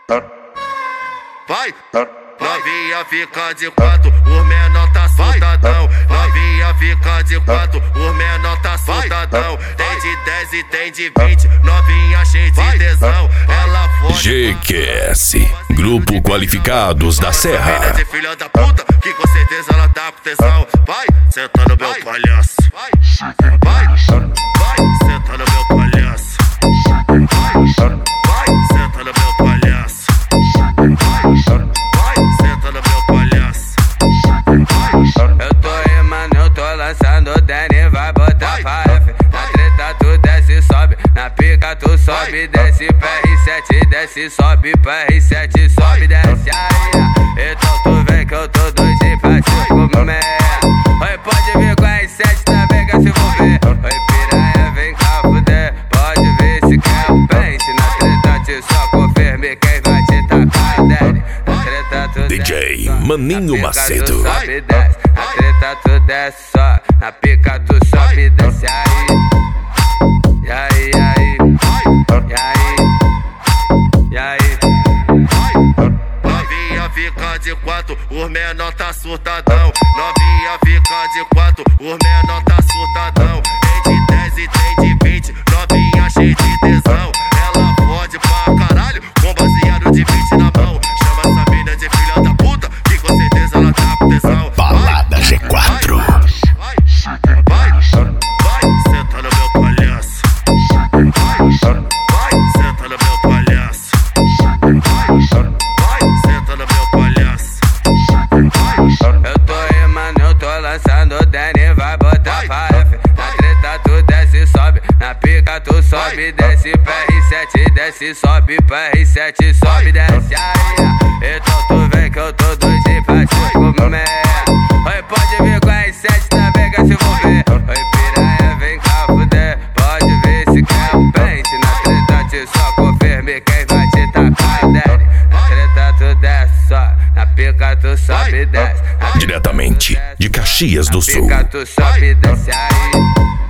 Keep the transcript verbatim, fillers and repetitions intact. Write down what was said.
Vai, novinha fica de quatro, os menor tá soltadão. Novinha fica de quatro, os menor tá soltadão. Tem de dez e tem de vinte, novinha cheia de tesão. Ela fode. G Q S, Grupo Qualificados da Serra. De filha da puta, que com certeza ela tá com tesão. Vai, senta no meu palhaço. Vai, vai, senta no meu palhaço. Vai, senta no meu palhaço. Vai, senta no meu palhaço. Eu tô rimando, eu tô lançando o Danny, vai botar pra F. Na treta tu desce e sobe, na pica tu sobe, desce pra R sete, desce, sobe pra R sete, sobe, desce aí. Então tu vem que eu tô doidinho pra te comer. Oi, pode vir com a R sete também que se for ver. Oi, piranha, vem cá fuder, pode ver se quer o pente. Na treta te só confirme quem vai te tacar o Danny. Na treta tu D J Maninho Macedo. Na treta tu desce só, na pica tu sobe e desce aí. E aí, e aí, e aí, e aí. Novinha fica de quatro, os menor tá surtadão. Novinha fica de quatro, os menor tá surtadão. Tem de dez e tem de vinte, novinha cheia de tesão. Ela fode pra caralho, com baseado de vinte na mão. Chama essa mina de filha da puta, que com certeza ela tá com tesão. Balada G quatro. Vai, vai, vai, senta no meu palhaço. Vai, senta no meu palhaço. Vai, senta no meu palhaço. Eu tô rimando, eu tô lançando o Danny, vai botar pra F. Na treta tu desce e sobe, na pica tu sobe, desce pra R sete, desce, sobe pra R sete, sobe, desce aí. Então tu vem que eu tô doidinho pra te comer. Oi, pode vir com a R sete também que se for ver. Oi, piranha, vem cá fuder, pode ver se quer o pente. Na treta te só confirme quem vai te tacar o Danny. Na treta tu desce só, na pica tu sobe e desce. Diretamente de Caxias do Sul. Na pica tu sobe e desce aí.